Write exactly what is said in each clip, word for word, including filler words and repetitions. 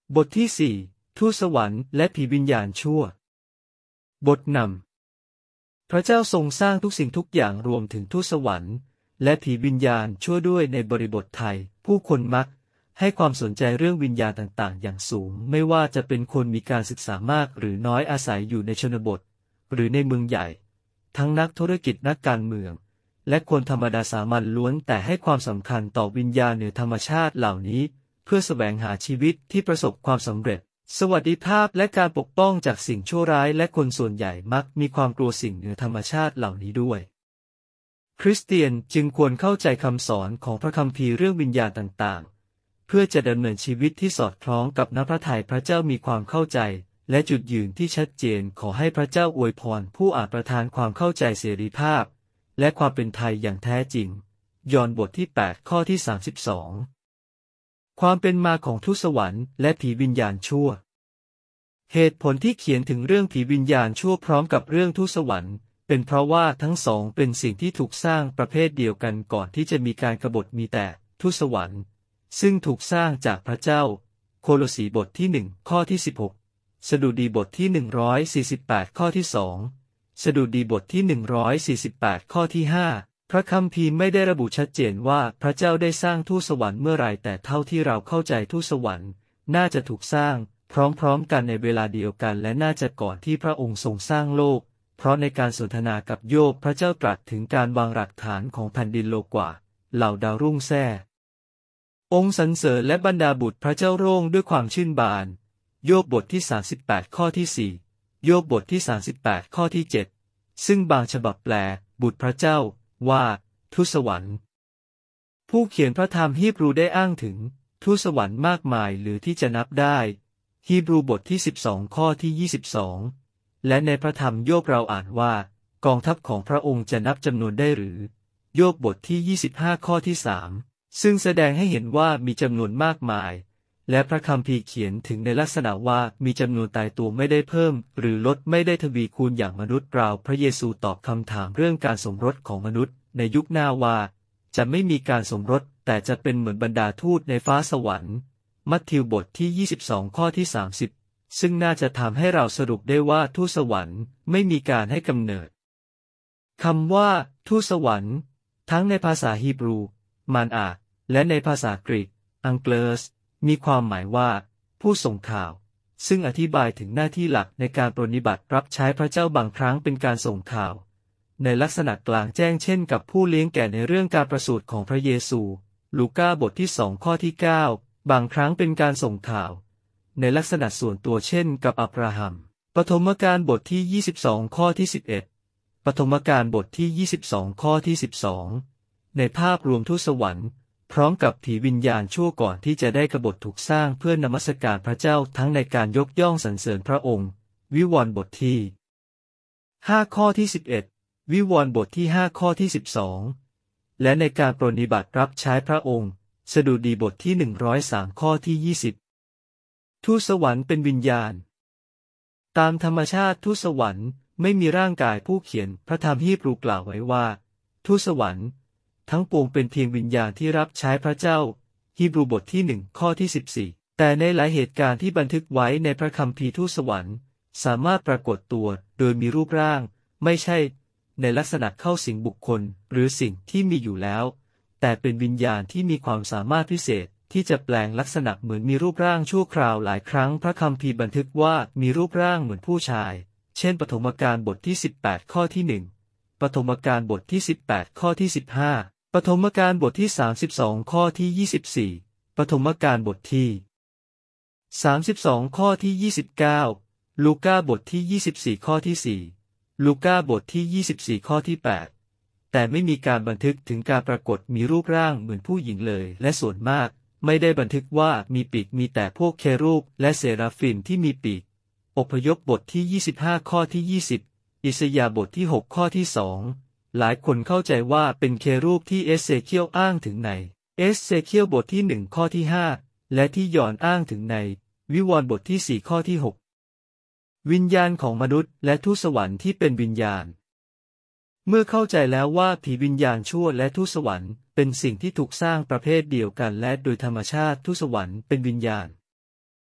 บทที่สี่ทูตสวรรค์และผีวิญญาณชั่วบทนำพระเจ้าทรงสร้างทุกสิ่งทุกอย่างรวมถึงทูตสวรรค์และผีวิญญาณชั่วด้วยในบริบทไทยผู้คนมักให้ความสนใจเรื่องวิญญาณต่างๆอย่างสูงไม่ว่าจะเป็นคนมีการศึกษามากหรือน้อยอาศัยอยู่ในชนบทหรือในเมืองใหญ่ทั้งนักธุรกิจนักการเมืองและคนธรรมดาสามัญล้วนแต่ให้ความสำคัญต่อวิญญาณเหนือธรรมชาติเหล่านี้เพื่อแสวงหาชีวิตที่ประสบความสำเร็จสวัสดิภาพและการปกป้องจากสิ่งชั่วร้ายและคนส่วนใหญ่มักมีความกลัวสิ่งเหนือธรรมชาติเหล่านี้ด้วยคริสเตียนจึงควรเข้าใจคำสอนของพระคัมภีร์เรื่องวิญญาณต่างๆเพื่อจะดำเนินชีวิตที่สอดคล้องกับน้ำพระทัยพระเจ้ามีความเข้าใจและจุดยืนที่ชัดเจนขอให้พระเจ้าอวยพรผู้อาจประทานความเข้าใจเสรีภาพและความเป็นไทยอย่างแท้จริงยอห์นบทที่แปดข้อที่สามสิบสองความเป็นมาของทูตสวรรค์และผีวิญญาณชั่วเหตุผลที่เขียนถึงเรื่องผีวิญญาณชั่วพร้อมกับเรื่องทูตสวรรค์เป็นเพราะว่าทั้งสองเป็นสิ่งที่ถูกสร้างประเภทเดียวกันก่อนที่จะมีการกบฏมีแต่ทูตสวรรค์ซึ่งถูกสร้างจากพระเจ้าโคโลสีบทที่หนึ่งข้อที่สิบหกสดุดีบทที่หนึ่งร้อยสี่สิบแปดข้อที่สองสดุดีบทที่หนึ่งร้อยสี่สิบแปดข้อที่ห้าพระคัมภีร์ไม่ได้ระบุชัดเจนว่าพระเจ้าได้สร้างทูตสวรรค์เมื่อไรแต่เท่าที่เราเข้าใจทูตสวรรค์น่าจะถูกสร้างพร้อมๆกันในเวลาเดียวกันและน่าจะก่อนที่พระองค์ทรงสร้างโลกเพราะในการสนทนากับโยบพระเจ้าตรัสถึงการวางรากฐานของแผ่นดินโลกว่าเหล่าดาวรุ่งแท้องค์สรรเสริญและบรรดาบุตรพระเจ้าโร่งด้วยความชื่นบานโยบบทที่สามสิบแปดข้อที่สี่โยบบทที่สามสิบแปดข้อที่เจ็ดซึ่งบางฉบับแปลบุตรพระเจ้าว่าทูตสวรรค์ผู้เขียนพระธรรมฮีบรูได้อ้างถึงทูตสวรรค์มากมายหรือที่จะนับได้ฮีบรูบทที่สิบสองข้อที่ยี่สิบสองและในพระธรรมโยบเราอ่านว่ากองทัพของพระองค์จะนับจำนวนได้หรือโยบบทที่ยี่สิบห้าข้อที่สามซึ่งแสดงให้เห็นว่ามีจำนวนมากมายและพระคัมภีร์เขียนถึงในลักษณะว่ามีจำนวนตายตัวไม่ได้เพิ่มหรือลดไม่ได้ทวีคูณอย่างมนุษย์เราพระเยซูตอบคำถามเรื่องการสมรสของมนุษย์ในยุคหน้าว่าจะไม่มีการสมรสแต่จะเป็นเหมือนบรรดาทูตในฟ้าสวรรค์มัทธิวบทที่ยี่สิบสองข้อที่สามสิบซึ่งน่าจะทำให้เราสรุปได้ว่าทูตสวรรค์ไม่มีการให้กำเนิดคำว่าทูตสวรรค์ทั้งในภาษาฮีบรูมานอาและในภาษากรีกอังเกลสมีความหมายว่าผู้ส่งข่าวซึ่งอธิบายถึงหน้าที่หลักในการปรนนิบัติรับใช้พระเจ้าบางครั้งเป็นการส่งข่าวในลักษณะกลางแจ้งเช่นกับผู้เลี้ยงแกะในเรื่องการประสูติของพระเยซูลูกาบทที่สองข้อที่เก้าบางครั้งเป็นการส่งข่าวในลักษณะส่วนตัวเช่นกับอับราฮัมปฐมกาลบทที่ยี่สิบสองข้อที่สิบเอ็ดปฐมกาลบทที่ยี่สิบสองข้อที่สิบสองในภาพรวมทูตสวรรค์พร้อมกับผีวิญญาณชั่วก่อนที่จะได้กบฏถูกสร้างเพื่อนมัสการพระเจ้าทั้งในการยกย่องสรรเสริญพระองค์วิวรณ์บทที่ห้าข้อที่สิบเอ็ดวิวรณ์บทที่ห้าข้อที่สิบสองและในการปรนนิบัติรับใช้พระองค์สดุดีบทที่หนึ่งร้อยสามข้อที่ยี่สิบทูตสวรรค์เป็นวิญญาณตามธรรมชาติทูตสวรรค์ไม่มีร่างกายผู้เขียนพระธรรมฮีบรูกล่าวไว้ว่าทูตสวรรค์ทั้งปวงเป็นเพียงวิญญาณที่รับใช้พระเจ้าฮีบรูบทที่หนึ่งข้อที่สิบสี่แต่ในหลายเหตุการณ์ที่บันทึกไว้ในพระคัมภีร์ทูตสวรรค์สามารถปรากฏตัวโดยมีรูปร่างไม่ใช่ในลักษณะเข้าสิงบุคคลหรือสิ่งที่มีอยู่แล้วแต่เป็นวิญญาณที่มีความสามารถพิเศษที่จะแปลงลักษณะเหมือนมีรูปร่างชั่วคราวหลายครั้งพระคัมภีร์บันทึกว่ามีรูปร่างเหมือนผู้ชายเช่นปฐมกาลบทที่สิบแปดข้อที่หนึ่งปฐมกาลบทที่สิบแปดข้อที่สิบห้าปฐมกาลบทที่สามสิบสองข้อที่ยี่สิบสี่ปฐมกาลบทที่สามสิบสองข้อที่ยี่สิบเก้าลูกาบทที่ยี่สิบสี่ข้อที่สี่ลูกาบทที่ยี่สิบสี่ข้อที่แปดแต่ไม่มีการบันทึกถึงการปรากฏมีรูปร่างเหมือนผู้หญิงเลยและส่วนมากไม่ได้บันทึกว่ามีปีกมีแต่พวกเครูบและเซราฟิมที่มีปีกอพยพบทที่ยี่สิบห้าข้อที่ยี่สิบอิสยาห์บทที่หกข้อที่สองหลายคนเข้าใจว่าเป็นเครูบที่เอสเซเคียลอ้างถึงในเอสเซเคียลบทที่หนึ่งข้อที่ห้าและที่ยอห์นอ้างถึงในวิวรณ์บทที่สี่ข้อที่หกวิญญาณของมนุษย์และทูตสวรรค์ที่เป็นวิญญาณเมื่อเข้าใจแล้วว่าผีวิญญาณชั่วและทูตสวรรค์เป็นสิ่งที่ถูกสร้างประเภทเดียวกันและโดยธรรมชาติทูตสวรรค์เป็นวิญญาณ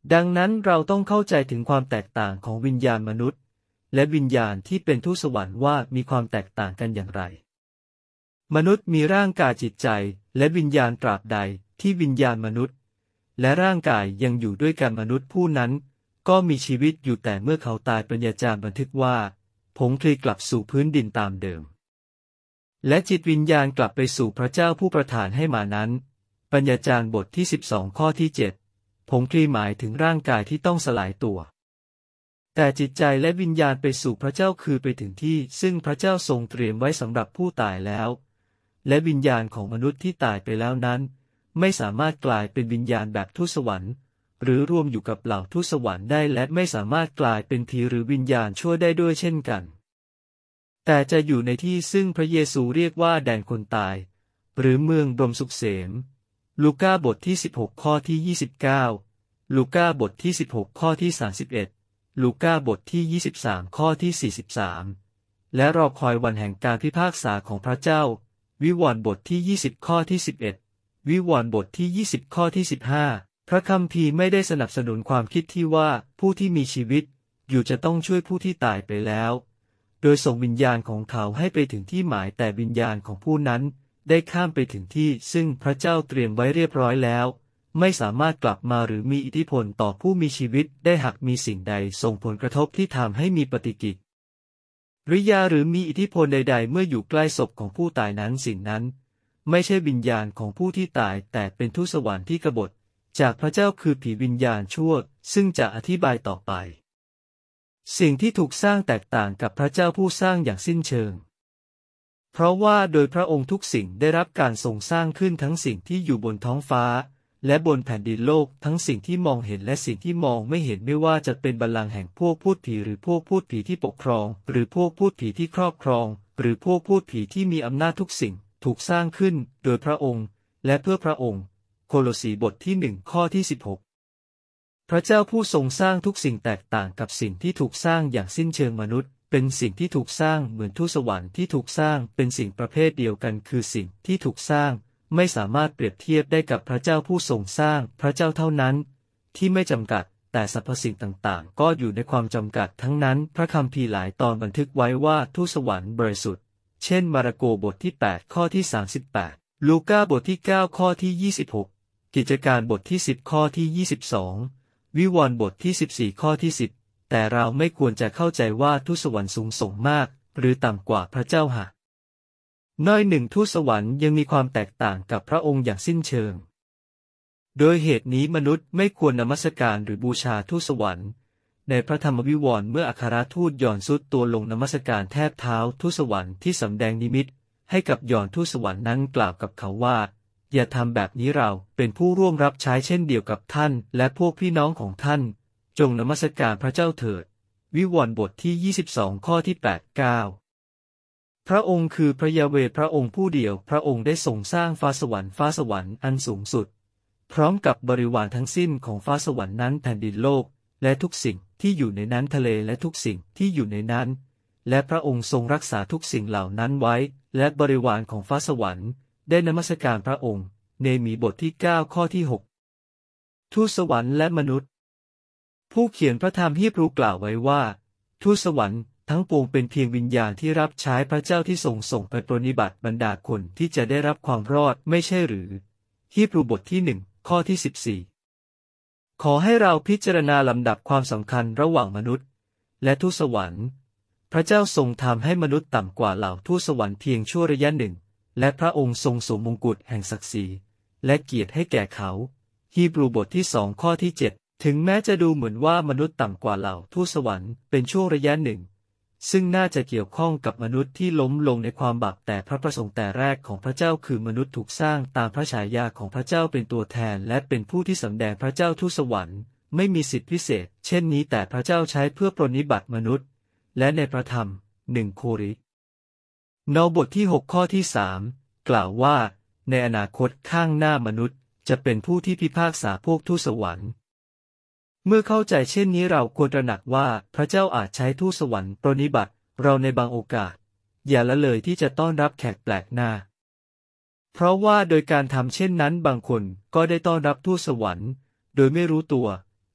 ดังนั้นเราต้องเข้าใจถึงความแตกต่างของวิญญาณมนุษย์และวิญญาณที่เป็นทูตสวรรค์ว่ามีความแตกต่างกันอย่างไรมนุษย์มีร่างกายจิตใจและวิญญาณตราบใดที่วิญญาณมนุษย์และร่างกายยังอยู่ด้วยกันมนุษย์ผู้นั้นก็มีชีวิตอยู่แต่เมื่อเขาตายปัญญาจารย์บันทึกว่าผงคลีกลับสู่พื้นดินตามเดิมและจิตวิญญาณกลับไปสู่พระเจ้าผู้ประทานให้มานั้นปัญญาจารย์บทที่สิบสองข้อที่เจ็ดผงคลีหมายถึงร่างกายที่ต้องสลายตัวแต่จิตใจและวิญญาณไปสู่พระเจ้าคือไปถึงที่ซึ่งพระเจ้าทรงเตรียมไว้สำหรับผู้ตายแล้วและวิญญาณของมนุษย์ที่ตายไปแล้วนั้นไม่สามารถกลายเป็นวิญญาณแบบทูตสวรรค์หรือรวมอยู่กับเหล่าทูตสวรรค์ได้และไม่สามารถกลายเป็นผีหรือวิญญาณชั่วได้ด้วยเช่นกันแต่จะอยู่ในที่ซึ่งพระเยซูเรียกว่าแดนคนตายหรือเมืองบรมสุขเสมลูกาบทที่สิบหกข้อที่ยี่สิบเก้าลูกาบทที่สิบหกข้อที่สามสิบเอ็ดลูกาบทที่ยี่สิบสามข้อที่สี่สิบสามและรอคอยวันแห่งการพิพากษาของพระเจ้าวิวรณ์บทที่ยี่สิบข้อที่สิบเอ็ดวิวรณ์บทที่ยี่สิบข้อที่สิบห้าพระคัมภีร์ไม่ได้สนับสนุนความคิดที่ว่าผู้ที่มีชีวิตอยู่จะต้องช่วยผู้ที่ตายไปแล้วโดยส่งวิญญาณของเขาให้ไปถึงที่หมายแต่วิญญาณของผู้นั้นได้ข้ามไปถึงที่ซึ่งพระเจ้าเตรียมไว้เรียบร้อยแล้วไม่สามารถกลับมาหรือมีอิทธิพลต่อผู้มีชีวิตได้หากมีสิ่งใดส่งผลกระทบที่ทำให้มีปฏิกิริยาหรือมีอิทธิพลใดๆเมื่ออยู่ใกล้ศพของผู้ตายนั้นสิ่งนั้นไม่ใช่วิญญาณของผู้ที่ตายแต่เป็นทูตสวรรค์ที่กบฏจากพระเจ้าคือผีวิญญาณชั่วซึ่งจะอธิบายต่อไปสิ่งที่ถูกสร้างแตกต่างกับพระเจ้าผู้สร้างอย่างสิ้นเชิงเพราะว่าโดยพระองค์ทุกสิ่งได้รับการทรงสร้างขึ้นทั้งสิ่งที่อยู่บนท้องฟ้าและบนแผ่นดินโลกทั้งสิ่งที่มองเห็นและสิ่งที่มองไม่เห็นไม่ว่าจะเป็นบัลลังก์แห่งพวกพูดผีหรือพวกพูดผีที่ปกครองหรือพวกพูดผีที่ครอบครองหรือพวกพูดผีที่มีอำนาจทุกสิ่งถูกสร้างขึ้นโดยพระองค์และเพื่อพระองค์โคโลสีบทที่หนึ่งข้อที่สิบหกพระเจ้าผู้ทรงสร้างทุกสิ่งแตกต่างกับสิ่งที่ถูกสร้างอย่างสิ้นเชิงมนุษย์เป็นสิ่งที่ถูกสร้างเหมือนทูตสวรรค์ที่ถูกสร้างเป็นสิ่งประเภทเดียวกันคือสิ่งที่ถูกสร้างไม่สามารถเปรียบเทียบได้กับพระเจ้าผู้ทรงสร้างพระเจ้าเท่านั้นที่ไม่จำกัดแต่สรรพสิ่งต่างๆก็อยู่ในความจำกัดทั้งนั้นพระคัมภีร์หลายตอนบันทึกไว้ว่าทูตสวรรค์บริสุทธิ์เช่นมาระโกบทที่แปดข้อที่สามสิบแปดลูกาบทที่เก้าข้อที่ยี่สิบหกกิจการบทที่สิบข้อที่ยี่สิบสองวิวรณ์บทที่สิบสี่ข้อที่สิบแต่เราไม่ควรจะเข้าใจว่าทูตสวรรค์สูงส่งมากหรือต่ำกว่าพระเจ้าหากน้อยหนึ่งทูตสวรรค์ยังมีความแตกต่างกับพระองค์อย่างสิ้นเชิงโดยเหตุนี้มนุษย์ไม่ควรนมัสการหรือบูชาทูตสวรรค์ในพระธรรมวิวรณ์เมื่ออัครทูตย่อนสุดตัวลงนมัสการแทบเท้าทูตสวรรค์ที่สำแดงนิมิตให้กับย่อนทูตสวรรค์นั้นกล่าวกับเขาว่าอย่าทำแบบนี้เราเป็นผู้ร่วมรับใช้เช่นเดียวกับท่านและพวกพี่น้องของท่านจงนมัสการพระเจ้าเถิดวิวรณ์บทที่ยี่สิบสองข้อที่แปด เก้าพระองค์คือพระยาเวห์พระองค์ผู้เดียวพระองค์ได้ทรงสร้างฟ้าสวรรค์ฟ้าสวรรค์อันสูงสุดพร้อมกับบริวารทั้งสิ้นของฟ้าสวรรค์นั้นแผ่นดินโลกและทุกสิ่งที่อยู่ในนั้นทะเลและทุกสิ่งที่อยู่ในนั้นและพระองค์ทรงรักษาทุกสิ่งเหล่านั้นไว้และบริวารของฟ้าสวรรค์ได้นมัสการพระองค์เนมีบทที่เก้าข้อที่หกทูตสวรรค์และมนุษย์ผู้เขียนพระธรรมฮีบรูกล่าวไว้ว่าทูตสวรรค์ทั้งปวงเป็นเพียงวิญญาณที่รับใช้พระเจ้าที่ทรงส่งไปปรนนิบัติบรรดาคนที่จะได้รับความรอดไม่ใช่หรือฮีบรูบทที่หนึ่งข้อที่สิบสี่ขอให้เราพิจารณาลำดับความสำคัญระหว่างมนุษย์และทูตสวรรค์พระเจ้าทรงทำให้มนุษย์ต่ำกว่าเหล่าทูตสวรรค์เพียงชั่วระยะหนึ่งและพระองค์ทรงสวมมงกุฎแห่งศักดิ์ศรีและเกียรติให้แก่เขาฮีบรูบทที่สองข้อที่เจ็ดถึงแม้จะดูเหมือนว่ามนุษย์ต่ำกว่าเหล่าทูตสวรรค์เป็นช่วงระยะหนึ่งซึ่งน่าจะเกี่ยวข้องกับมนุษย์ที่ล้มลงในความบาปแต่พระประสงค์แต่แรกของพระเจ้าคือมนุษย์ถูกสร้างตามพระฉายาของพระเจ้าเป็นตัวแทนและเป็นผู้ที่สำแดงพระเจ้าทูตสวรรค์ไม่มีสิทธิพิเศษเช่นนี้แต่พระเจ้าใช้เพื่อปรนนิบัติมนุษย์และในพระธรรมหนึ่งโครินธ์บทที่หกข้อที่สามกล่าวว่าในอนาคตข้างหน้ามนุษย์จะเป็นผู้ที่พิพากษาพวกทูตสวรรค์เมื่อเข้าใจเช่นนี้เราควรตระหนักว่าพระเจ้าอาจใช้ทูตสวรรค์ปรนนิบัติเราในบางโอกาสอย่าละเลยที่จะต้อนรับแขกแปลกหน้าเพราะว่าโดยการทำเช่นนั้นบางคนก็ได้ต้อนรับทูตสวรรค์โดยไม่รู้ตัว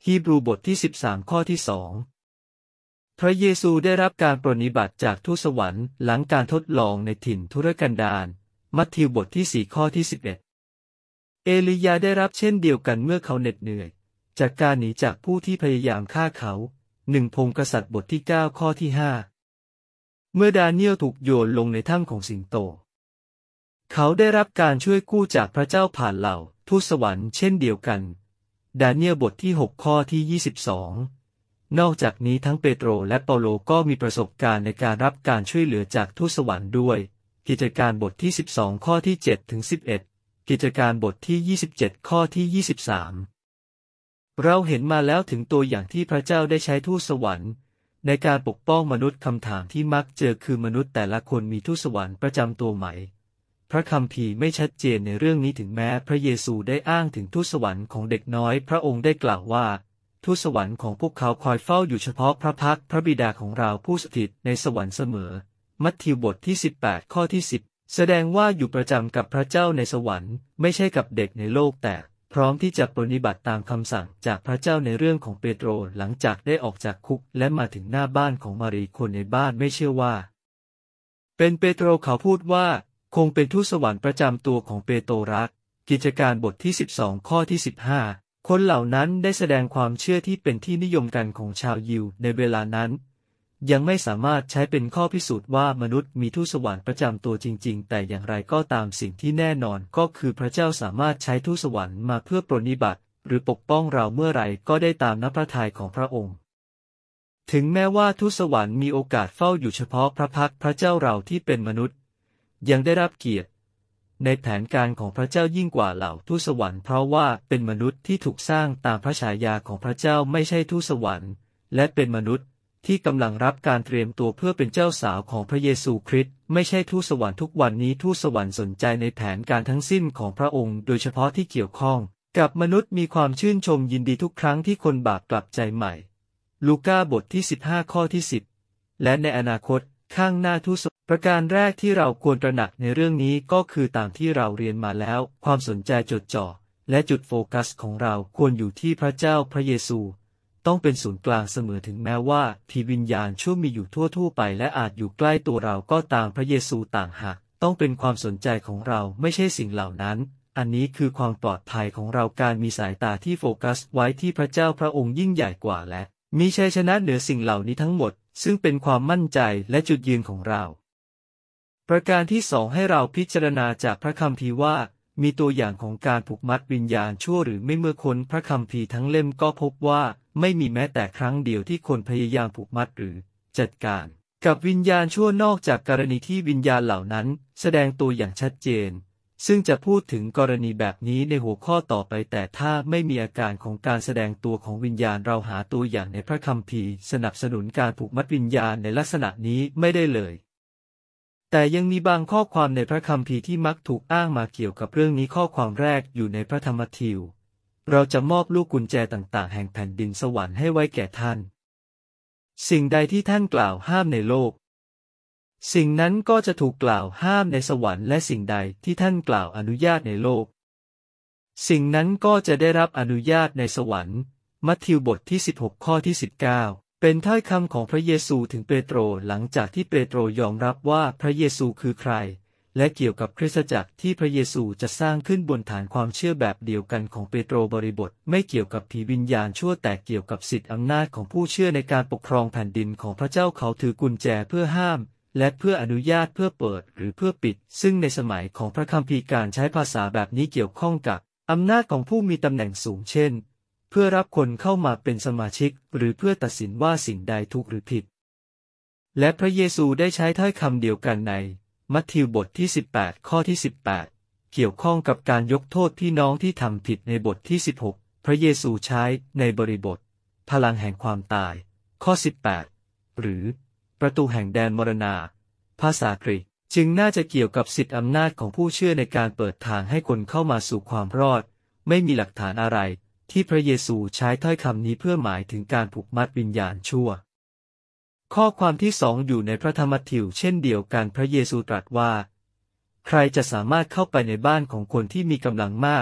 ฮีบรูบทที่สิบสามข้อที่สองพระเยซูได้รับการปรนนิบัติจากทูตสวรรค์หลังการทดลองในถิ่นทุรกันดารมัทธิวบทที่สี่ข้อที่สิบเอ็ดเอลียาได้รับเช่นเดียวกันเมื่อเขาเหน็ดเหนื่อยจากการหนีจากผู้ที่พยายามฆ่าเขาหนึ่งพงศ์กษัตริย์บทที่เก้าข้อที่ห้าเมื่อดาเนียลถูกโยนลงในถ้ำของสิงโตเขาได้รับการช่วยกู้จากพระเจ้าผ่านเหล่าทูตสวรรค์เช่นเดียวกันดาเนียลบทที่หกข้อที่ยี่สิบสองนอกจากนี้ทั้งเปโตรและเปาโลก็มีประสบการณ์ในการรับการช่วยเหลือจากทูตสวรรค์ด้วยกิจการบทที่สิบสองข้อที่เจ็ดถึงสิบเอ็ดกิจการบทที่ยี่สิบเจ็ดข้อที่ยี่สิบสามเราเห็นมาแล้วถึงตัวอย่างที่พระเจ้าได้ใช้ทูตสวรรค์ในการปกป้องมนุษย์คำถามที่มักเจอคือมนุษย์แต่ละคนมีทูตสวรรค์ประจำตัวไหมพระคัมภีร์ไม่ชัดเจนในเรื่องนี้ถึงแม้พระเยซูได้อ้างถึงทูตสวรรค์ของเด็กน้อยพระองค์ได้กล่าวว่าทูตสวรรค์ของพวกเขาคอยเฝ้าอยู่เฉพาะพระพักตร์พระบิดาของเราผู้สถิตในสวรรค์เสมอมัทธิวบทที่สิบแปดข้อที่สิบแสดงว่าอยู่ประจำกับพระเจ้าในสวรรค์ไม่ใช่กับเด็กในโลกแต่พร้อมที่จะปฏิบัติตามคำสั่งจากพระเจ้าในเรื่องของเปโตรหลังจากได้ออกจากคุกและมาถึงหน้าบ้านของมารีคนในบ้านไม่เชื่อว่าเป็นเปโตรเขาพูดว่าคงเป็นทูตสวรรค์ประจำตัวของเปโตรรักกิจการบทที่สิบสองข้อที่สิบห้าคนเหล่านั้นได้แสดงความเชื่อที่เป็นที่นิยมกันของชาวยิวในเวลานั้นยังไม่สามารถใช้เป็นข้อพิสูจน์ว่ามนุษย์มีทูตสวรรค์ประจำตัวจริงๆแต่อย่างไรก็ตามสิ่งที่แน่นอนก็คือพระเจ้าสามารถใช้ทูตสวรรค์มาเพื่อปรนนิบัติหรือปกป้องเราเมื่อไรก็ได้ตามน้ำพระทัยของพระองค์ถึงแม้ว่าทูตสวรรค์มีโอกาสเฝ้าอยู่เฉพาะพระพักตร์พระเจ้าเราที่เป็นมนุษย์ยังได้รับเกียรติในแผนการของพระเจ้ายิ่งกว่าเหล่าทูตสวรรค์เพราะว่าเป็นมนุษย์ที่ถูกสร้างตามพระฉายาของพระเจ้าไม่ใช่ทูตสวรรค์และเป็นมนุษย์ที่กำลังรับการเตรียมตัวเพื่อเป็นเจ้าสาวของพระเยซูคริสต์ไม่ใช่ทูตสวรรค์ทุกวันนี้ทูตสวรรค์สนใจในแผนการทั้งสิ้นของพระองค์โดยเฉพาะที่เกี่ยวข้องกับมนุษย์มีความชื่นชมยินดีทุกครั้งที่คนบาปกลับใจใหม่ลูกาบทที่สิบห้าข้อที่สิบและในอนาคตข้างหน้าทูตประการแรกที่เราควรตระหนักในเรื่องนี้ก็คือตามที่เราเรียนมาแล้วความสนใจจดจ่อและจุดโฟกัสของเราควรอยู่ที่พระเจ้าพระเยซูต้องเป็นศูนย์กลางเสมอถึงแม้ว่าผีวิญญาณชั่วมีอยู่ทั่วๆไปและอาจอยู่ใกล้ตัวเราก็ตามพระเยซูต่างหากต้องเป็นความสนใจของเราไม่ใช่สิ่งเหล่านั้นอันนี้คือความปลอดภัยของเราการมีสายตาที่โฟกัสไว้ที่พระเจ้าพระองค์ยิ่งใหญ่กว่าและมีชัยชนะเหนือสิ่งเหล่านี้ทั้งหมดซึ่งเป็นความมั่นใจและจุดยืนของเราประการที่สองให้เราพิจารณาจากพระคัมภีร์ว่ามีตัวอย่างของการผูกมัดวิญญาณชั่วหรือไม่เมื่อค้นพระคัมภีร์ทั้งเล่มก็พบว่าไม่มีแม้แต่ครั้งเดียวที่คนพยายามผูกมัดหรือจัดการกับวิญญาณชั่วนอกจากกรณีที่วิญญาณเหล่านั้นแสดงตัวอย่างชัดเจนซึ่งจะพูดถึงกรณีแบบนี้ในหัวข้อต่อไปแต่ถ้าไม่มีอาการของการแสดงตัวของวิญญาณเราหาตัวอย่างในพระคัมภีร์สนับสนุนการผูกมัดวิญญาณในลักษณะนี้ไม่ได้เลยแต่ยังมีบางข้อความในพระคัมภีร์ที่มักถูกอ้างมาเกี่ยวกับเรื่องนี้ข้อความแรกอยู่ในพระธรรมมัทธิวเราจะมอบลูกกุญแจต่างๆแห่งแผ่นดินสวรรค์ให้ไว้แก่ท่านสิ่งใดที่ท่านกล่าวห้ามในโลกสิ่งนั้นก็จะถูกกล่าวห้ามในสวรรค์และสิ่งใดที่ท่านกล่าวอนุญาตในโลกสิ่งนั้นก็จะได้รับอนุญาตในสวรรค์มัทธิวบทที่สิบหกข้อที่สิบเก้าเป็นถ้อยคำของพระเยซูถึงเปโตรหลังจากที่เปโตรยอมรับว่าพระเยซูคือใครและเกี่ยวกับคริสตจักรที่พระเยซูจะสร้างขึ้นบนฐานความเชื่อแบบเดียวกันของเปโตรบริบทไม่เกี่ยวกับผีวิญญาณชั่วแต่เกี่ยวกับสิทธิอำนาจของผู้เชื่อในการปกครองแผ่นดินของพระเจ้าเขาถือกุญแจเพื่อห้ามและเพื่ออนุญาตเพื่อเปิดหรือเพื่อปิดซึ่งในสมัยของพระคัมภีร์การใช้ภาษาแบบนี้เกี่ยวข้องกับอำนาจของผู้มีตำแหน่งสูงเช่นเพื่อรับคนเข้ามาเป็นสมาชิกหรือเพื่อตัดสินว่าสิ่งใดถูกหรือผิดและพระเยซูได้ใช้ถ้อยคำเดียวกันในมัทธิวบทที่สิบแปดข้อที่สิบแปดเกี่ยวข้องกับการยกโทษพี่น้องที่ทำผิดในบทที่สิบหกพระเยซูใช้ในบริบทพลังแห่งความตายข้อสิบแปดหรือประตูแห่งแดนมรณาภาษากรีกจึงน่าจะเกี่ยวกับสิทธิอำนาจของผู้เชื่อในการเปิดทางให้คนเข้ามาสู่ความรอดไม่มีหลักฐานอะไรที่พระเยซูใช้ถ้อยคำนี้เพื่อหมายถึงการผูกมัดวิญญาณชั่วข้อความที่สองอยู่ในพระธรรมมัทธิวเช่นเดียวกันพระเยซูตรัสว่าใครจะสามารถเข้าไปในบ้านของคนที่มีกำลังมาก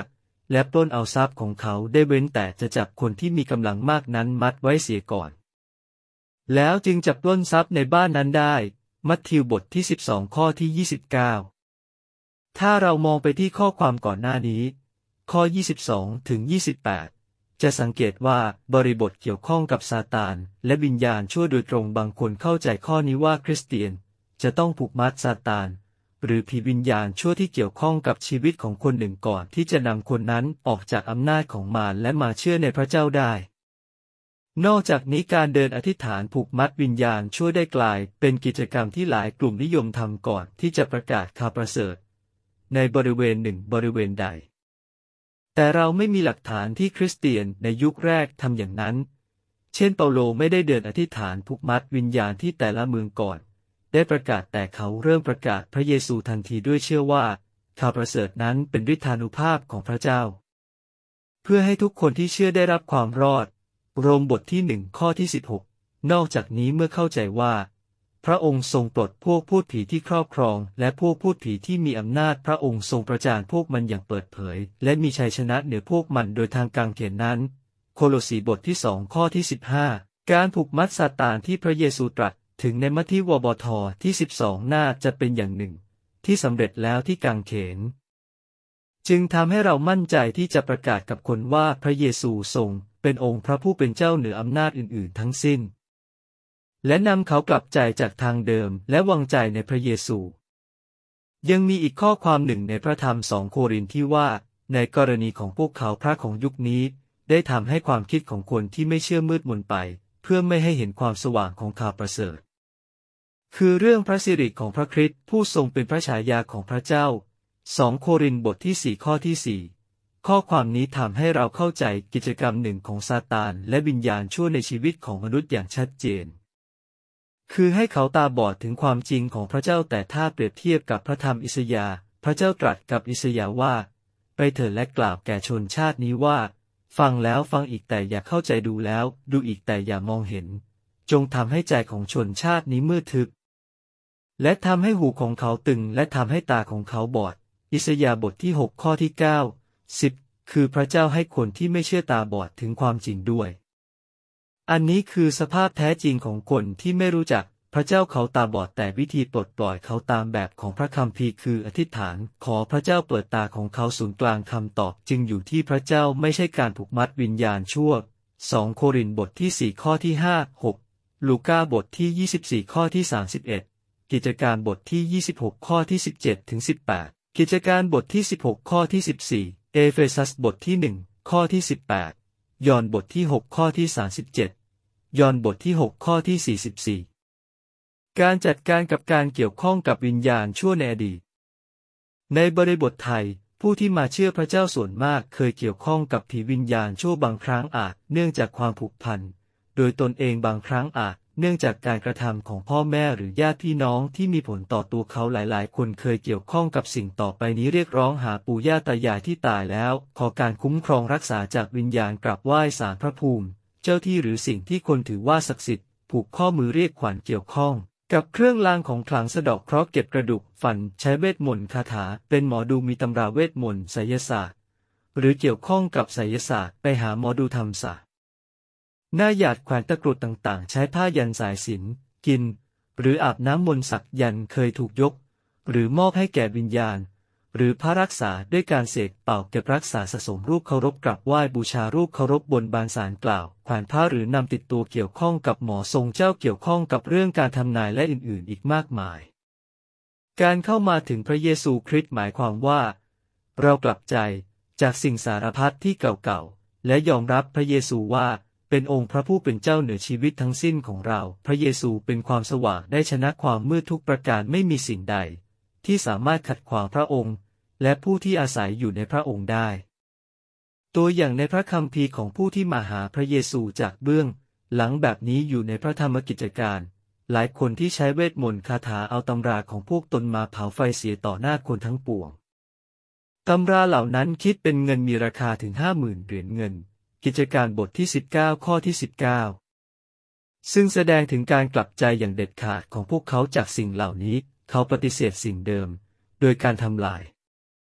และปล้นเอาทรัพย์ของเขาได้เว้นแต่จะจับคนที่มีกำลังมากนั้นมัดไว้เสียก่อนแล้วจึงจับปล้นทรัพย์ในบ้านนั้นได้มัทธิวบทที่สิบสองข้อที่ยี่สิบเก้าถ้าเรามองไปที่ข้อความก่อนหน้านี้ข้อยี่สิบสองถึงยี่สิบแปดจะสังเกตว่าบริบทเกี่ยวข้องกับซาตานและวิญญาณชั่วโดยตรงบางคนเข้าใจข้อนี้ว่าคริสเตียนจะต้องผูกมัดซาตานหรือผีวิญญาณชั่วที่เกี่ยวข้องกับชีวิตของคนหนึ่งก่อนที่จะนำคนนั้นออกจากอำนาจของมารและมาเชื่อในพระเจ้าได้นอกจากนี้การเดินอธิษฐานผูกมัดวิญญาณชั่วได้กลายเป็นกิจกรรมที่หลายกลุ่มนิยมทำก่อนที่จะประกาศข่าวประเสริฐในบริเวณหนึ่งบริเวณใดแต่เราไม่มีหลักฐานที่คริสเตียนในยุคแรกทำอย่างนั้นเช่นเปาโลไม่ได้เดินอธิษฐานผูกมัดวิญญาณที่แต่ละเมืองก่อนได้ประกาศแต่เขาเริ่มประกาศพระเยซูทันทีด้วยเชื่อว่าข่าวประเสริฐนั้นเป็นฤทธานุภาพของพระเจ้าเพื่อให้ทุกคนที่เชื่อได้รับความรอดโรมบทที่หนึ่งข้อที่สิบหกนอกจากนี้เมื่อเข้าใจว่าพระองค์ทรงปลดพวกพูดผีที่ครอบครองและพวกพูดผีที่มีอำนาจพระองค์ทรงประจานพวกมันอย่างเปิดเผยและมีชัยชนะเหนือพวกมันโดยทางกางเขนนั้นโคโลสีบทที่สองข้อที่สิบห้าการผูกมัดซาตานที่พระเยซูตรัสถึงในมัทธิวบทที่สิบสองน่าจะเป็นอย่างหนึ่งที่สำเร็จแล้วที่กางเขนจึงทำให้เรามั่นใจที่จะประกาศกับคนว่าพระเยซูทรงเป็นองค์พระผู้เป็นเจ้าเหนืออำนาจอื่นๆทั้งสิ้นและนำเขากลับใจจากทางเดิมและวางใจในพระเยซูยังมีอีกข้อความหนึ่งในพระธรรมสองโครินธ์ที่ว่าในกรณีของพวกเขาพระของยุคนี้ได้ทำให้ความคิดของคนที่ไม่เชื่อมืดมนไปเพื่อไม่ให้เห็นความสว่างของข่าวประเสริฐคือเรื่องพระสิริของพระคริสต์ผู้ทรงเป็นพระฉายาของพระเจ้าสองโครินธ์บทที่สี่ข้อที่สี่ข้อความนี้ทำให้เราเข้าใจกิจกรรมหนึ่งของซาตานและวิญญาณชั่วในชีวิตของมนุษย์อย่างชัดเจนคือให้เขาตาบอดถึงความจริงของพระเจ้าแต่ถ้าเปรียบเทียบกับพระธรรมอิสยาห์พระเจ้าตรัสกับอิสยาห์ว่าไปเถิดและกล่าวแก่ชนชาตินี้ว่าฟังแล้วฟังอีกแต่อย่าเข้าใจดูแล้วดูอีกแต่อย่ามองเห็นจงทำให้ใจของชนชาตินี้มืดทึบและทำให้หูของเขาตึงและทำให้ตาของเขาบอดอิสยาห์บทที่หกข้อที่เก้า สิบคือพระเจ้าให้คนที่ไม่เชื่อตาบอดถึงความจริงด้วยอันนี้คือสภาพแท้จริงของคนที่ไม่รู้จักพระเจ้าเขาตาบอดแต่วิธีปลดปล่อยเขาตามแบบของพระคัมภีร์คืออธิษฐานขอพระเจ้าเปิดตาของเขาศูนย์กลางคำตอบจึงอยู่ที่พระเจ้าไม่ใช่การผูกมัดวิญญาณชั่วสองโครินธ์บทที่สี่ข้อที่ห้า หกลูกาบทที่ยี่สิบสี่ข้อที่สามสิบเอ็ดกิจการบทที่ยี่สิบหกข้อที่สิบเจ็ดถึงสิบแปดกิจการบทที่สิบหกข้อที่สิบสี่เอเฟซัสบทที่หนึ่งข้อที่สิบแปดยอห์นบทที่หกข้อที่สามสิบเจ็ดยอห์นบทที่หกข้อที่สี่สิบสี่การจัดการกับการเกี่ยวข้องกับวิญญาณชั่วในอดีตในบริบทไทยผู้ที่มาเชื่อพระเจ้าส่วนมากเคยเกี่ยวข้องกับผีวิญญาณชั่วบางครั้งอาจเนื่องจากความผูกพันโดยตนเองบางครั้งอาจเนื่องจากการกระทำของพ่อแม่หรือญาติพี่น้องที่มีผลต่อตัวเขาหลายๆคนเคยเกี่ยวข้องกับสิ่งต่อไปนี้เรียกร้องหาปู่ย่าตายายที่ตายแล้วขอการคุ้มครองรักษาจากวิญญาณกราบไหว้ศาลพระภูมิเจ้าที่หรือสิ่งที่คนถือว่าศักดิ์สิทธิ์ผูกข้อมือเรียกขวัญเกี่ยวข้องกับเครื่องรางของขลังสะเดาะเคราะห์เก็บกระดูกฝันใช้เวทมนต์คาถาเป็นหมอดูมีตำราเวทมนต์ไสยศาสตร์หรือเกี่ยวข้องกับไสยศาสตร์ไปหาหมอดูทำศาสตร์หน้าหยาดแขวนตะกรุดต่างๆใช้ผ้ายันสายสิญจน์กินหรืออาบน้ำมนต์สักยันเคยถูกยกหรือมอบให้แก่วิญญาณหรือพระรักษาด้วยการเสกเป่าเก็บรักษาสะสมรูปเคารพกราบไหว้บูชารูปเคารพบนบานศาลกล่าวแขวนผ้าหรือนำติดตัวเกี่ยวข้องกับหมอทรงเจ้าเกี่ยวข้องกับเรื่องการทำนายและอื่นๆอีกมากมายการเข้ามาถึงพระเยซูคริสต์หมายความว่าเรากลับใจจากสิ่งสารพัดที่เก่าๆและยอมรับพระเยซูว่าเป็นองค์พระผู้เป็นเจ้าเหนือชีวิตทั้งสิ้นของเราพระเยซูเป็นความสว่างได้ชนะความมืดทุกประการไม่มีสิ่งใดที่สามารถขัดขวางพระองค์และผู้ที่อาศัยอยู่ในพระองค์ได้ตัวอย่างในพระคัมภีร์ของผู้ที่มาหาพระเยซูจากเบื้องหลังแบบนี้อยู่ในพระธรรมกิจการหลายคนที่ใช้เวทมนต์คาถาเอาตำราของพวกตนมาเผาไฟเสียต่อหน้าคนทั้งปวงตำราเหล่านั้นคิดเป็นเงินมีราคาถึงห้าหมื่นเหรียญเงินกิจการบทที่สิบเก้าข้อที่สิบเก้าซึ่งแสดงถึงการกลับใจอย่างเด็ดขาดของพวกเขาจากสิ่งเหล่านี้เขาปฏิเสธสิ่งเดิมโดยการทำลาย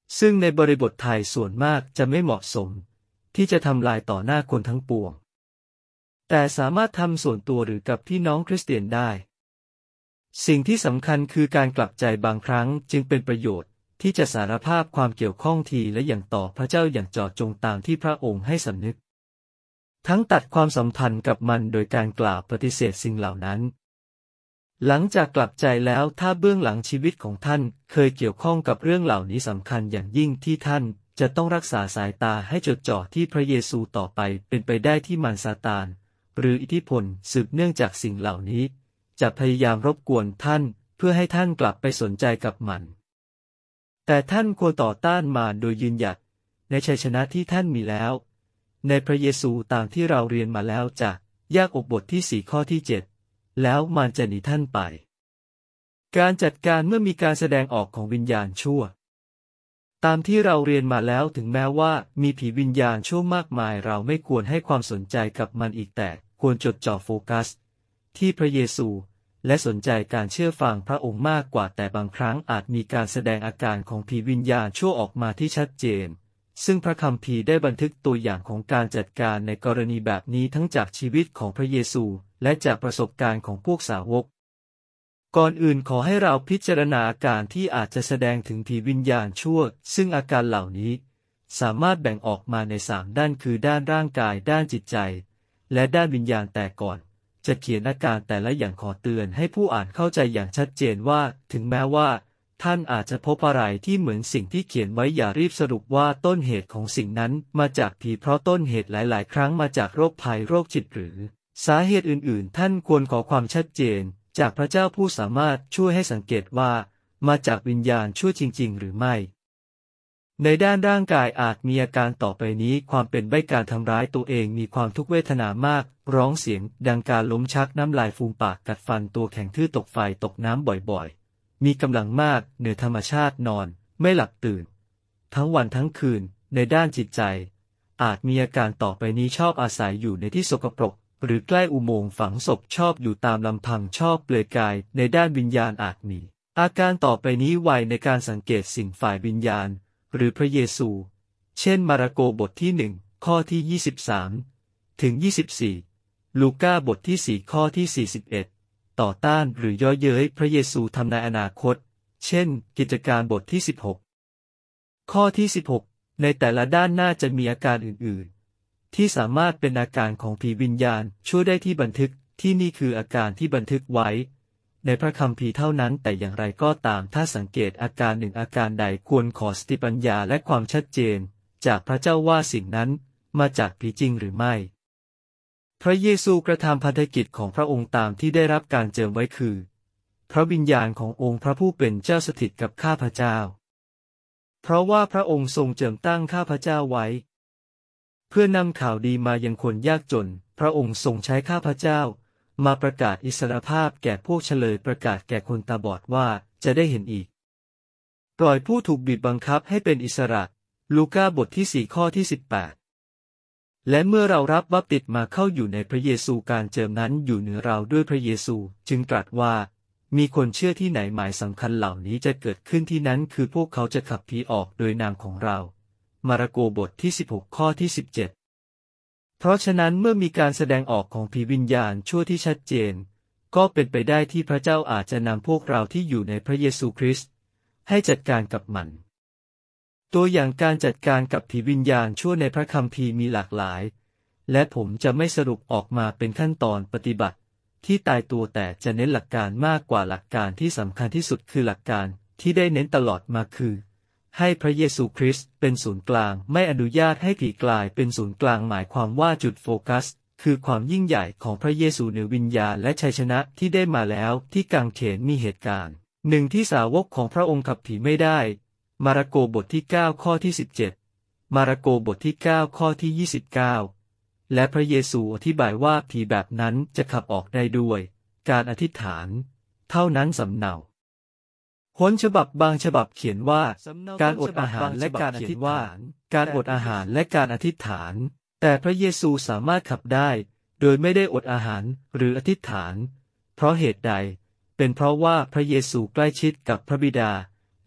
ซึ่งในบริบทไทยส่วนมากจะไม่เหมาะสมที่จะทำลายต่อหน้าคนทั้งปวงแต่สามารถทำส่วนตัวหรือกับพี่น้องคริสเตียนได้สิ่งที่สำคัญคือการกลับใจบางครั้งจึงเป็นประโยชน์ที่จะสารภาพความเกี่ยวข้องทีและอย่างต่อพระเจ้าอย่างเจาะจงตามที่พระองค์ให้สำนึกทั้งตัดความสัมพันธ์กับมันโดยการกล่าวปฏิเสธสิ่งเหล่านั้นหลังจากกลับใจแล้วถ้าเบื้องหลังชีวิตของท่านเคยเกี่ยวข้องกับเรื่องเหล่านี้สำคัญอย่างยิ่งที่ท่านจะต้องรักษาสายตาให้จดจ่อที่พระเยซูต่อไปเป็นไปได้ที่มารซาตานหรืออิทธิพลสืบเนื่องจากสิ่งเหล่านี้จะพยายามรบกวนท่านเพื่อให้ท่านกลับไปสนใจกับมันแต่ท่านควรต่อต้านมารโดยยืนหยัดในชัยชนะที่ท่านมีแล้วในพระเยซูตามที่เราเรียนมาแล้วจากยากอบบทที่สี่ข้อที่เจ็ดแล้วมารจะหนีท่านไปการจัดการเมื่อมีการแสดงออกของวิญญาณชั่วตามที่เราเรียนมาแล้วถึงแม้ว่ามีผีวิญญาณชั่วมากมายเราไม่ควรให้ความสนใจกับมันอีกแต่ควรจดจ่อโฟกัสที่พระเยซูและสนใจการเชื่อฟังพระองค์มากกว่าแต่บางครั้งอาจมีการแสดงอาการของผีวิญญาณชั่วออกมาที่ชัดเจนซึ่งพระคัมภีร์ได้บันทึกตัวอย่างของการจัดการในกรณีแบบนี้ทั้งจากชีวิตของพระเยซูและจากประสบการณ์ของพวกสาวกก่อนอื่นขอให้เราพิจารณาอาการที่อาจจะแสดงถึงผีวิญญาณชั่วซึ่งอาการเหล่านี้สามารถแบ่งออกมาในสามด้านคือด้านร่างกายด้านจิตใจและด้านวิญญาณแต่ก่อนจะเขียนอาการแต่ละอย่างขอเตือนให้ผู้อ่านเข้าใจอย่างชัดเจนว่าถึงแม้ว่าท่านอาจจะพบอะไรที่เหมือนสิ่งที่เขียนไว้อย่ารีบสรุปว่าต้นเหตุของสิ่งนั้นมาจากผีเพราะต้นเหตุหลายๆครั้งมาจากโรคภัยโรคจิตหรือสาเหตุอื่นๆท่านควรขอความชัดเจนจากพระเจ้าผู้สามารถช่วยให้สังเกตว่ามาจากวิญญาณชั่วจริงๆหรือไม่ในด้านร่างกายอาจมีอาการต่อไปนี้ความเป็นใบ้การทำร้ายตัวเองมีความทุกข์เวทนามากร้องเสียงดังการล้มชักน้ำลายฟูมปากกัดฟันตัวแข็งทื่อตกไฟตกน้ำบ่อยๆมีกำลังมากเหนือธรรมชาตินอนไม่หลับตื่นทั้งวันทั้งคืนในด้านจิตใจอาจมีอาการต่อไปนี้ชอบอาศัยอยู่ในที่สกปรกหรือใกล้อุโมงค์ฝังศพชอบอยู่ตามลำพังชอบเปลือยกายในด้านวิญญาณอาจมีอาการต่อไปนี้ไวในการสังเกตสิ่งฝ่ายวิญญาณหรือพระเยซูเช่นมาระโกบทที่หนึ่งข้อที่ยี่สิบสามถึงยี่สิบสี่ลูกาบทที่สี่ข้อที่สี่สิบเอ็ดต่อต้านหรือย่อเย้ยพระเยซูทำในอนาคตเช่นกิจการบทที่สิบหกข้อที่สิบหกในแต่ละด้านน่าจะมีอาการอื่นๆที่สามารถเป็นอาการของผีวิญญาณช่วยได้ที่บันทึกที่นี่คืออาการที่บันทึกไว้ในพระคัมภีร์เท่านั้นแต่อย่างไรก็ตามถ้าสังเกตอาการหนึ่งอาการใดควรขอสติปัญญาและความชัดเจนจากพระเจ้าว่าสิ่งนั้นมาจากผีจริงหรือไม่พระเยซูกระทำพันธกิจของพระองค์ตามที่ได้รับการเจิมไว้คือพระวิญญาณขององค์พระผู้เป็นเจ้าสถิตกับข้าพเจ้าเพราะว่าพระองค์ทรงเจิมตั้งข้าพเจ้าไว้เพื่อนำข่าวดีมายังคนยากจนพระองค์ทรงใช้ข้าพเจ้ามาประกาศอิสรภาพแก่พวกเฉลยประกาศแก่คนตาบอดว่าจะได้เห็นอีกปล่อยผู้ถูกบีบบังคับให้เป็นอิสระลูกาบทที่สี่ข้อที่สิบแปดและเมื่อเรารับบัพติศมาเข้าอยู่ในพระเยซูการเจิมนั้นอยู่เหนือเราด้วยพระเยซูจึงตรัสว่ามีคนเชื่อที่ไหนหมายสำคัญเหล่านี้จะเกิดขึ้นที่นั้นคือพวกเขาจะขับผีออกโดยนามของเรามาระโกบทที่สิบหกข้อที่สิบเจ็ดเพราะฉะนั้นเมื่อมีการแสดงออกของผีวิญญาณชั่วที่ชัดเจนก็เป็นไปได้ที่พระเจ้าอาจจะนำพวกเราที่อยู่ในพระเยซูคริสต์ให้จัดการกับมันตัวอย่างการจัดการกับผีวิญญาณชั่วในพระคัมภีร์มีหลากหลายและผมจะไม่สรุปออกมาเป็นขั้นตอนปฏิบัติที่ตายตัวแต่จะเน้นหลักการมากกว่าหลักการที่สำคัญที่สุดคือหลักการที่ได้เน้นตลอดมาคือให้พระเยซูคริสต์เป็นศูนย์กลางไม่อนุญาตให้ผีกลายเป็นศูนย์กลางหมายความว่าจุดโฟกัสคือความยิ่งใหญ่ของพระเยซูเหนือวิญญาณและชัยชนะที่ได้มาแล้วที่กางเขนมีเหตุการณ์หนึ่งที่สาวกของพระองค์ขับผีไม่ได้มาระโกบทที่เก้าข้อที่สิบเจ็ดมาระโกบทที่เก้าข้อที่ยี่สิบเก้าและพระเยซูอธิบายว่าผีแบบนั้นจะขับออกได้ด้วยการอธิษฐานเท่านั้นสำเนาหนฉบับบางฉบับเขียนว่าการอดอาหารและการอธิษฐานการอดอาหารและการอธิษฐานแต่พระเยซูสามารถขับได้โดยไม่ได้อดอาหารหรืออธิษฐานเพราะเหตุใดเป็นเพราะว่าพระเยซูใกล้ชิดกับพระบิดา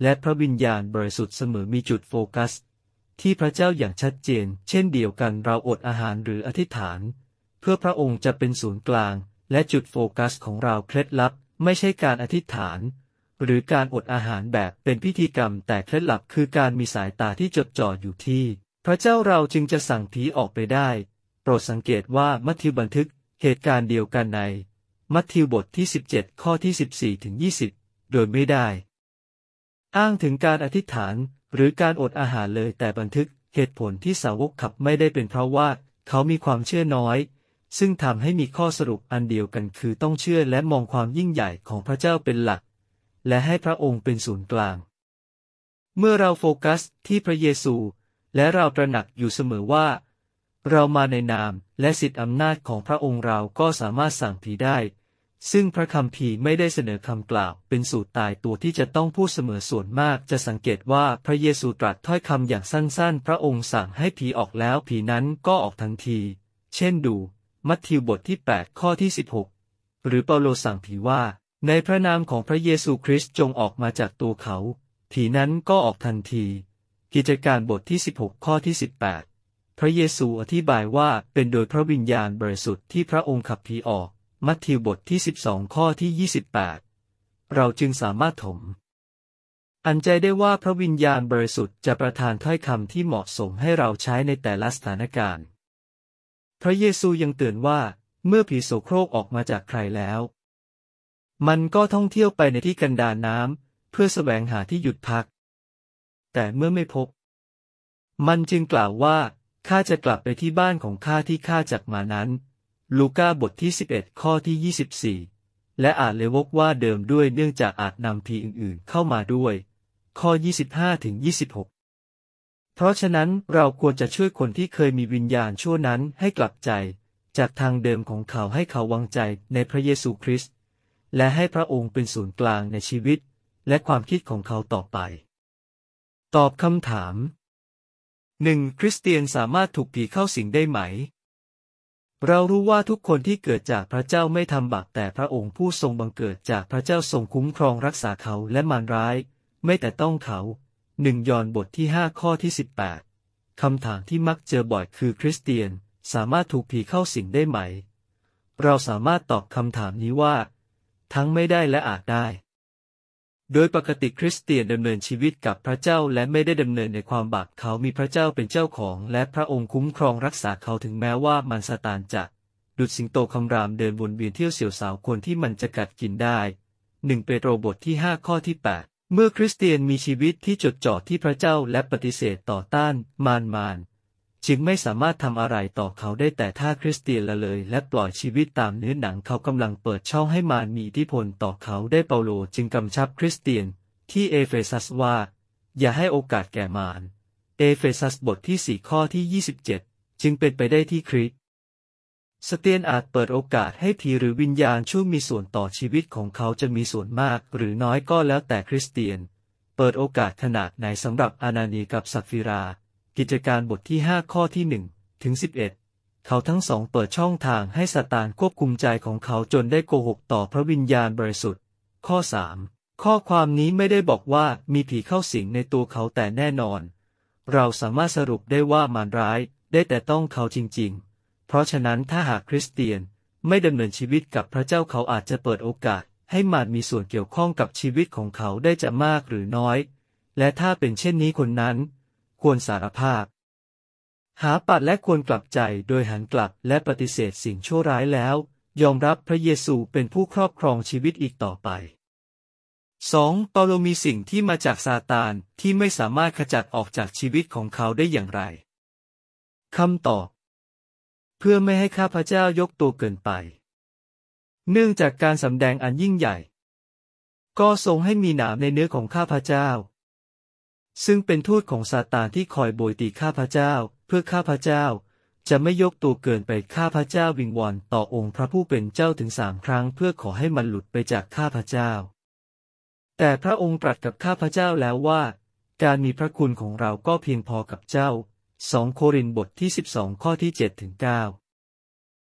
และพระวิญญาณบริสุทธิ์เสมอมีจุดโฟกัสที่พระเจ้าอย่างชัดเจนเช่นเดียวกันเราอดอาหารหรืออธิษฐานเพื่อพระองค์จะเป็นศูนย์กลางและจุดโฟกัสของเราเคล็ดลับไม่ใช่การอธิษฐานหรือการอดอาหารแบบเป็นพิธีกรรมแต่เคล็ดลับคือการมีสายตาที่จดจ่ออยู่ที่พระเจ้าเราจึงจะสั่งผีออกไปได้โปรดสังเกตว่ามัทธิวบันทึกเหตุการณ์เดียวกันในมัทธิวบทที่สิบเจ็ดข้อที่สิบสี่ถึงยี่สิบโดยไม่ได้อ้างถึงการอธิษฐานหรือการอดอาหารเลยแต่บันทึกเหตุผลที่สาวกขับไม่ได้เป็นเพราะว่าเขามีความเชื่อน้อยซึ่งทำให้มีข้อสรุปอันเดียวกันคือต้องเชื่อและมองความยิ่งใหญ่ของพระเจ้าเป็นหลักและให้พระองค์เป็นศูนย์กลางเมื่อเราโฟกัสที่พระเยซูและเราตระหนักอยู่เสมอว่าเรามาในนามและสิทธิอำนาจของพระองค์เราก็สามารถสั่งผีได้ซึ่งพระคัมภีร์ไม่ได้เสนอคำกล่าวเป็นสูตรตายตัวที่จะต้องพูดเสมอส่วนมากจะสังเกตว่าพระเยซูตรัสถ้อยคำอย่างสั้นๆพระองค์สั่งให้ผีออกแล้วผีนั้นก็ออกทันทีเช่นดูมัทธิวบทที่แปดข้อที่สิบหกหรือเปาโลสั่งผีว่าในพระนามของพระเยซูคริสต์จงออกมาจากตัวเขาผีนั้นก็ออกทันทีกิจการบทที่สิบหกข้อที่สิบแปดพระเยซูอธิบายว่าเป็นโดยพระวิญญาณบริสุทธิ์ที่พระองค์ขับผีออกมัทธิวบทที่สิบสองข้อที่ยี่สิบแปดเราจึงสามารถถมอันใจได้ว่าพระวิญญาณบริสุทธิ์จะประทานถ้อยคำที่เหมาะสมให้เราใช้ในแต่ละสถานการณ์พระเยซูยังเตือนว่าเมื่อผีโสโครกออกมาจากใครแล้วมันก็ท่องเที่ยวไปในที่กันดารน้ำเพื่อแสวงหาที่หยุดพักแต่เมื่อไม่พบมันจึงกล่าวว่าข้าจะกลับไปที่บ้านของข้าที่ข้าจากมานั้นลูกาบทที่สิบเอ็ดข้อที่ยี่สิบสี่และอาจเลวกว่าเดิมด้วยเนื่องจากอาจนำผีอื่นๆเข้ามาด้วยข้อยี่สิบห้าถึงยี่สิบหกเพราะฉะนั้นเราควรจะช่วยคนที่เคยมีวิญญาณชั่วนั้นให้กลับใจจากทางเดิมของเขาให้เขาวางใจในพระเยซูคริสต์และให้พระองค์เป็นศูนย์กลางในชีวิตและความคิดของเขาต่อไปตอบคำถามหนึ่งคริสเตียนสามารถถูกผีเข้าสิงได้ไหมเรารู้ว่าทุกคนที่เกิดจากพระเจ้าไม่ทำบาปแต่พระองค์ผู้ทรงบังเกิดจากพระเจ้าทรงคุ้มครองรักษาเขาและมารร้ายไม่แต่ต้องเขาหนึ่งยอห์นบทที่ห้าข้อที่สิบแปดคำถามที่มักเจอบ่อยคือคริสเตียนสามารถถูกผีเข้าสิงได้ไหมเราสามารถตอบคำถามนี้ว่าทั้งไม่ได้และอาจได้โดยปกติคริสเตียนดำเนินชีวิตกับพระเจ้าและไม่ได้ดำเนินในความบาปเขามีพระเจ้าเป็นเจ้าของและพระองค์คุ้มครองรักษาเขาถึงแม้ว่ามันซาตานจะดุจสิงโตคำรามเดินวนเวียนเที่ยวเสี่ยวสาวคนที่มันจะกัดกินได้หนึ่งเปโตรบทที่ห้าข้อที่แปดเมื่อคริสเตียนมีชีวิตที่จดจ่อที่พระเจ้าและปฏิเสธต่อต้านมารมารจึงไม่สามารถทำอะไรต่อเขาได้แต่ถ้าคริสเตียนละเลยและปล่อยชีวิตตามเนื้อหนังเขากำลังเปิดช่องให้มารมีอิทธิพลต่อเขาได้เปาโลจึงกำชับคริสเตียนที่เอเฟซัสว่าอย่าให้โอกาสแก่มารเอเฟซัสบทที่สี่ข้อที่ยี่สิบเจ็ดจึงเป็นไปได้ที่คริสเตียนอาจเปิดโอกาสให้ผีหรือวิญญาณชั่วมีส่วนต่อชีวิตของเขาจะมีส่วนมากหรือน้อยก็แล้วแต่คริสเตียนเปิดโอกาสขนาดไหนสำหรับอานานีกับซัฟฟิรากิจการบทที่ห้าข้อที่หนึ่งถึงสิบเอ็ดเขาทั้งสองเปิดช่องทางให้ซาตานควบคุมใจของเขาจนได้โกหกต่อพระวิญญาณบริสุทธิ์ข้อสามข้อความนี้ไม่ได้บอกว่ามีผีเข้าสิงในตัวเขาแต่แน่นอนเราสามารถสรุปได้ว่ามารร้ายได้แต่ต้องเขาจริงๆเพราะฉะนั้นถ้าหากคริสเตียนไม่ดำเนินชีวิตกับพระเจ้าเขาอาจจะเปิดโอกาสให้มารมีส่วนเกี่ยวข้องกับชีวิตของเขาได้จะมากหรือน้อยและถ้าเป็นเช่นนี้คนนั้นควรสารภาพหาปัดและควรกลับใจโดยหันกลับและปฏิเสธสิ่งชั่วร้ายแล้วยอมรับพระเยซูเป็นผู้ครอบครองชีวิตอีกต่อไปสองเปาโลมีสิ่งที่มาจากซาตานที่ไม่สามารถขจัดออกจากชีวิตของเขาได้อย่างไรคำตอบเพื่อไม่ให้ข้าพเจ้ายกตัวเกินไปเนื่องจากการสำแดงอันยิ่งใหญ่ก็ทรงให้มีหนามในเนื้อของข้าพเจ้าซึ่งเป็นทูตของซาตานที่คอยโบยตีข้าพเจ้าเพื่อข้าพเจ้าจะไม่ยกตัวเกินไปข้าพเจ้าวิงวอนต่อองค์พระผู้เป็นเจ้าถึงสามครั้งเพื่อขอให้มันหลุดไปจากข้าพเจ้าแต่พระองค์ตรัสกับข้าพเจ้าแล้วว่าการมีพระคุณของเราก็เพียงพอกับเจ้าสองโครินธ์บทที่สิบสองข้อที่เจ็ดถึงเก้า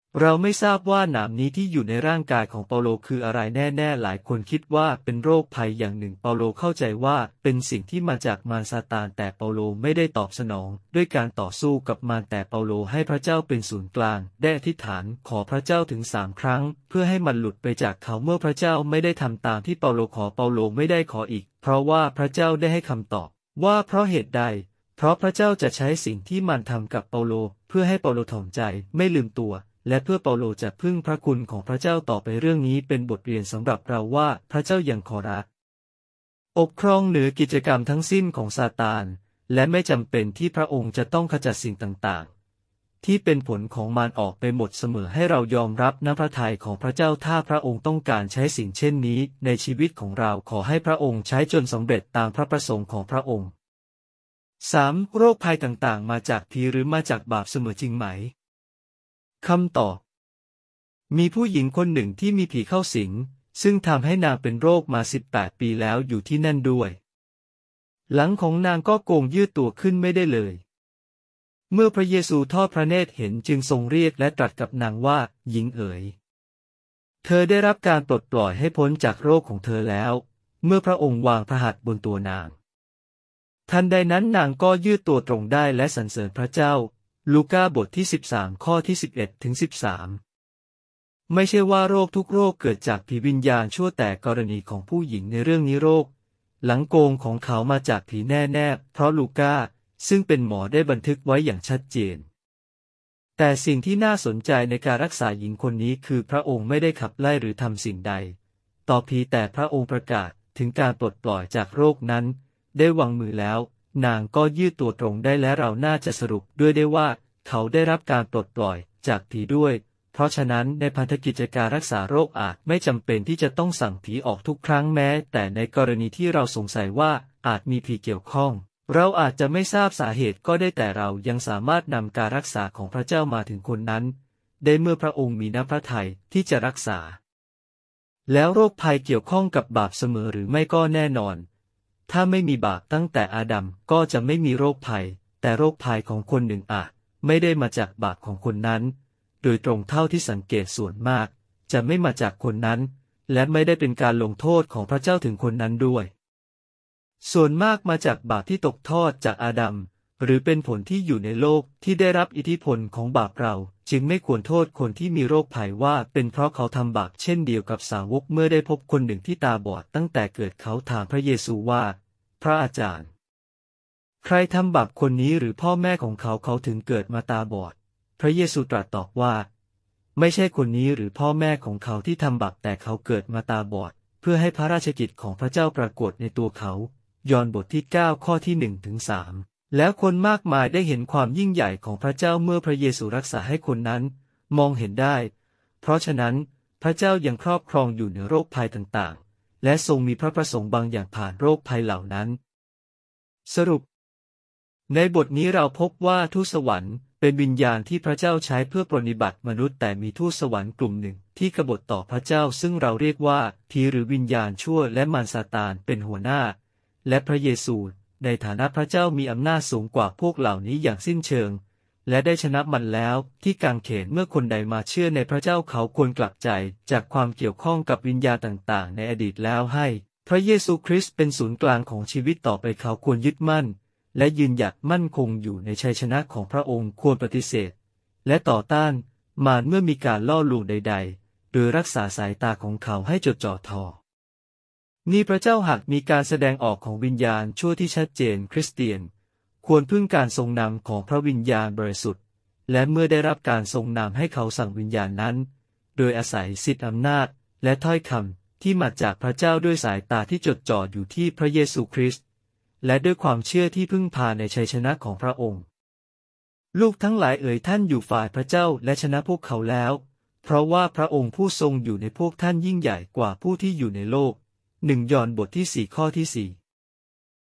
เราไม่ทราบว่าหนามนี้ที่อยู่ในร่างกายของเปาโลคืออะไรแน่ๆหลายคนคิดว่าเป็นโรคภัยอย่างหนึ่งเปาโลเข้าใจว่าเป็นสิ่งที่มาจากมารซาตานแต่เปาโลไม่ได้ตอบสนองด้วยการต่อสู้กับมารแต่เปาโลให้พระเจ้าเป็นศูนย์กลางได้อธิษฐานขอพระเจ้าถึงสามครั้งเพื่อให้มันหลุดไปจากเขาเมื่อพระเจ้าไม่ได้ทำตามที่เปาโลขอเปาโลไม่ได้ขออีกเพราะว่าพระเจ้าได้ให้คำตอบว่าเพราะเหตุใดเพราะพระเจ้าจะใช้สิ่งที่มันทำกับเปาโลเพื่อให้เปาโลถ่อมใจไม่ลืมตัวและเพื่อเปาโลจะพึ่งพระคุณของพระเจ้าต่อไปเรื่องนี้เป็นบทเรียนสำหรับเราว่าพระเจ้ายังขอรักปกครองเหนือกิจกรรมทั้งสิ้นของซาตานและไม่จำเป็นที่พระองค์จะต้องขจัดสิ่งต่างๆที่เป็นผลของมารออกไปหมดเสมอให้เรายอมรับน้ำพระทัยของพระเจ้าถ้าพระองค์ต้องการใช้สิ่งเช่นนี้ในชีวิตของเราขอให้พระองค์ใช้จนสำเร็จตามพระประสงค์ของพระองค์ สาม. โรคภัยต่างๆมาจากผีหรือมาจากบาปเสมอจริงไหมคำตอบมีผู้หญิงคนหนึ่งที่มีผีเข้าสิงซึ่งทำให้นางเป็นโรคมาสิบแปดปีแล้วอยู่ที่นั่นด้วยหลังของนางก็โก่งยืดตัวขึ้นไม่ได้เลยเมื่อพระเยซูทอดพระเนตรเห็นจึงทรงเรียกและตรัสกับนางว่าหญิงเอ๋ยเธอได้รับการปลดปล่อยให้พ้นจากโรคของเธอแล้วเมื่อพระองค์วางพระหัตถ์บนตัวนางทันใดนั้นนางก็ยืดตัวตรงได้และสรรเสริญพระเจ้าลูกาบทที่สิบสามข้อที่สิบเอ็ดถึงสิบสามไม่ใช่ว่าโรคทุกโรคเกิดจากผีวิญญาณชั่วแต่กรณีของผู้หญิงในเรื่องนี้โรคหลังโกงของเขามาจากผีแน่ๆเพราะลูกาซึ่งเป็นหมอได้บันทึกไว้อย่างชัดเจนแต่สิ่งที่น่าสนใจในการรักษาหญิงคนนี้คือพระองค์ไม่ได้ขับไล่หรือทำสิ่งใดต่อผีแต่พระองค์ประกาศถึงการปลดปล่อยจากโรคนั้นได้วางมือแล้วนางก็ยืดตัวตรงได้และเราน่าจะสรุปด้วยได้ว่าเขาได้รับการปลดปล่อยจากผีด้วยเพราะฉะนั้นในพันธกิจการรักษาโรคอาจไม่จำเป็นที่จะต้องสั่งผีออกทุกครั้งแม้แต่ในกรณีที่เราสงสัยว่าอาจมีผีเกี่ยวข้องเราอาจจะไม่ทราบสาเหตุก็ได้แต่เรายังสามารถนำการรักษาของพระเจ้ามาถึงคนนั้นได้เมื่อพระองค์มีน้ำพระทัยที่จะรักษาแล้วโรคภัยเกี่ยวข้องกับบาปเสมอหรือไม่ก็แน่นอนถ้าไม่มีบาปตั้งแต่อาดัมก็จะไม่มีโรคภัยแต่โรคภัยของคนหนึ่งอาจไม่ได้มาจากบาปของคนนั้นโดยตรงเท่าที่สังเกตส่วนมากจะไม่มาจากคนนั้นและไม่ได้เป็นการลงโทษของพระเจ้าถึงคนนั้นด้วยส่วนมากมาจากบาปที่ตกทอดจากอาดัมหรือเป็นผลที่อยู่ในโลกที่ได้รับอิทธิพลของบาปเราจึงไม่ควรโทษคนที่มีโรคภัยว่าเป็นเพราะเขาทำบาปเช่นเดียวกับสาวกเมื่อได้พบคนหนึ่งที่ตาบอดตั้งแต่เกิดเขาถามพระเยซูว่าพระอาจารย์ใครทำบาปคนนี้หรือพ่อแม่ของเขาเขาถึงเกิดมาตาบอดพระเยซูตรัสตอบว่าไม่ใช่คนนี้หรือพ่อแม่ของเขาที่ทำบาปแต่เขาเกิดมาตาบอดเพื่อให้พระราชกิจของพระเจ้าปรากฏในตัวเขายอห์นบทที่เก้าข้อที่หนึ่งถึงสามแล้วคนมากมายได้เห็นความยิ่งใหญ่ของพระเจ้าเมื่อพระเยซูรักษาให้คนนั้นมองเห็นได้เพราะฉะนั้นพระเจ้ายังครอบครองอยู่เหนือโรคภัยต่างๆและทรงมีพระประสงค์บางอย่างผ่านโรคภัยเหล่านั้นสรุปในบทนี้เราพบว่าทูตสวรรค์เป็นวิญญาณที่พระเจ้าใช้เพื่อปรนนิบัติมนุษย์แต่มีทูตสวรรค์กลุ่มหนึ่งที่กบฏต่อพระเจ้าซึ่งเราเรียกว่าผีหรือวิญญาณชั่วและมารซาตานเป็นหัวหน้าและพระเยซูในฐานะพระเจ้ามีอำนาจสูงกว่าพวกเหล่านี้อย่างสิ้นเชิงและได้ชนะมันแล้วที่กางเขนเมื่อคนใดมาเชื่อในพระเจ้าเขาควรกลับใจจากความเกี่ยวข้องกับวิญญาณต่างๆในอดีตแล้วให้พระเยซูคริสต์เป็นศูนย์กลางของชีวิตต่อไปเขาควรยึดมั่นและยืนหยัดมั่นคงอยู่ในชัยชนะของพระองค์ควรปฏิเสธและต่อต้านมารเมื่อมีการล่อลวงใดๆโดยรักษาสายตาของเขาให้จดจ่อทอนี่พระเจ้าหากมีการแสดงออกของวิญญาณชั่วที่ชัดเจนคริสเตียนควรพึ่งการทรงนำของพระวิญญาณบริสุทธิ์และเมื่อได้รับการทรงนำให้เขาสั่งวิญญาณนั้นโดยอาศัยสิทธิอำนาจและถ้อยคำที่มาจากพระเจ้าด้วยสายตาที่จดจ่ออยู่ที่พระเยซูคริสต์และด้วยความเชื่อที่พึ่งพาในชัยชนะของพระองค์ลูกทั้งหลายเอ๋ยท่านอยู่ฝ่ายพระเจ้าและชนะพวกเขาแล้วเพราะว่าพระองค์ผู้ทรงอยู่ในพวกท่านยิ่งใหญ่กว่าผู้ที่อยู่ในโลกหนึ่งยอห์นบทที่สี่ข้อที่สี่